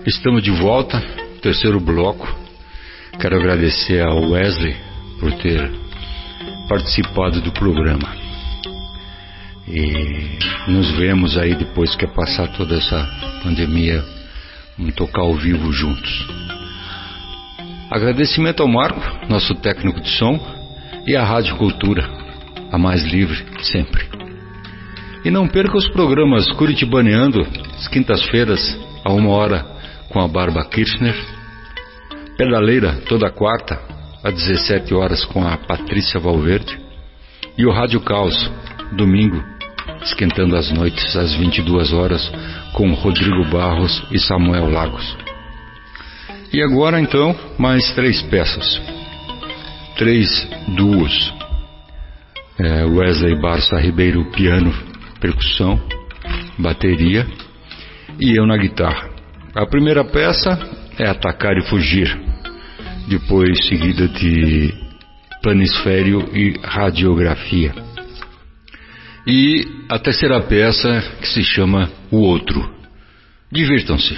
Estamos de volta, terceiro bloco. Quero agradecer ao Wesley por ter participado do programa. E nos vemos aí depois que passar toda essa pandemia, vamos tocar ao vivo juntos. Agradecimento ao Marco, nosso técnico de som, e à Rádio Cultura, a mais livre sempre. E não perca os programas Curitibaneando, às quintas-feiras, a 1h, com a Bárbara Kirchner. Pedaleira, toda quarta, às 17h, com a Patrícia Valverde. E o Rádio Caos, domingo, esquentando as noites, às 22h, com Rodrigo Barros e Samuel Lagos. E agora, então, mais 3 peças. 3 duos. Wesley Barça Ribeiro, piano, percussão, bateria, e eu na guitarra. A primeira peça é Atacar e Fugir, depois seguida de Planisfério e Radiografia. E a terceira peça, que se chama O Outro. Divirtam-se.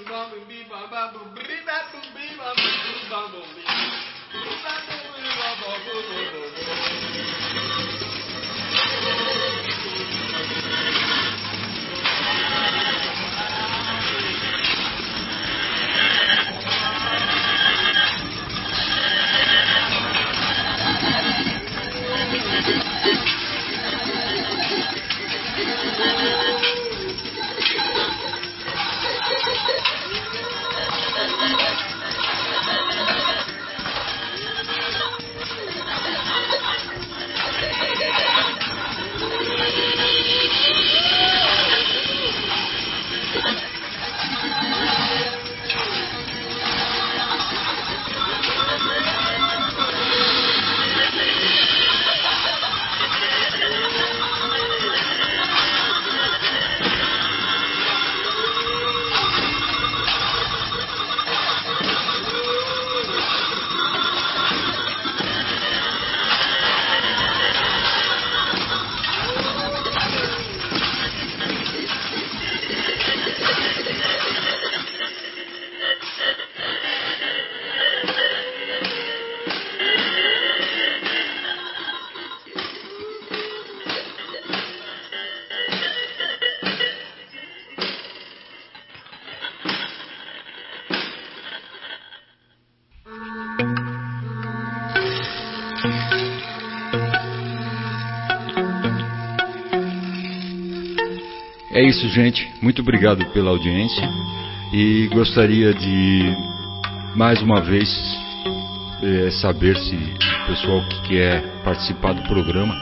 É isso, gente. Muito obrigado pela audiência e gostaria de mais uma vez saber se o pessoal que quer participar do programa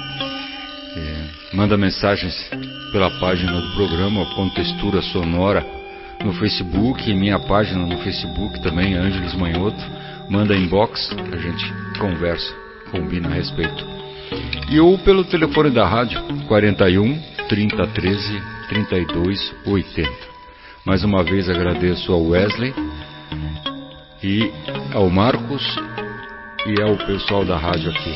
manda mensagens pela página do programa Contextura Sonora no Facebook, minha página no Facebook também, Ângeles Manhoto. Manda inbox, a gente conversa, combina a respeito. E ou pelo telefone da rádio 41 30 13 32 80. Mais uma vez agradeço ao Wesley e ao Marcos e ao pessoal da rádio aqui.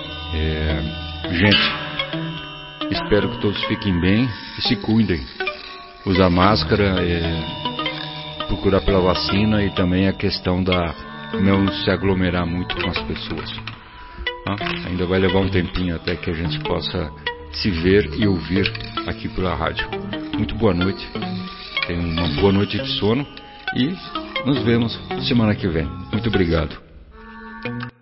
Gente, espero que todos fiquem bem e se cuidem. Usar máscara, procurar pela vacina e também a questão da não se aglomerar muito com as pessoas. Ainda vai levar um tempinho até que a gente possa se ver e ouvir aqui pela rádio. Muito boa noite, tenham uma boa noite de sono e nos vemos semana que vem. Muito obrigado.